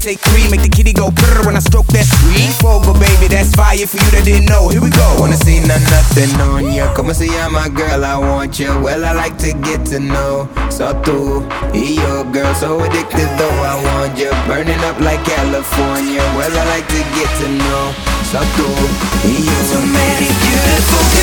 take three, make the kitty go brrr when I stroke that sweet fogo, baby, that's fire for you that didn't know. Here we go. Wanna see nothing on ya, come and see I'm my girl, I want ya. Well, I like to get to know. So tú y yo, girl, so addicted though I want ya. Burning up like California. Well, I like to get to know. So tú y yo. So many beautiful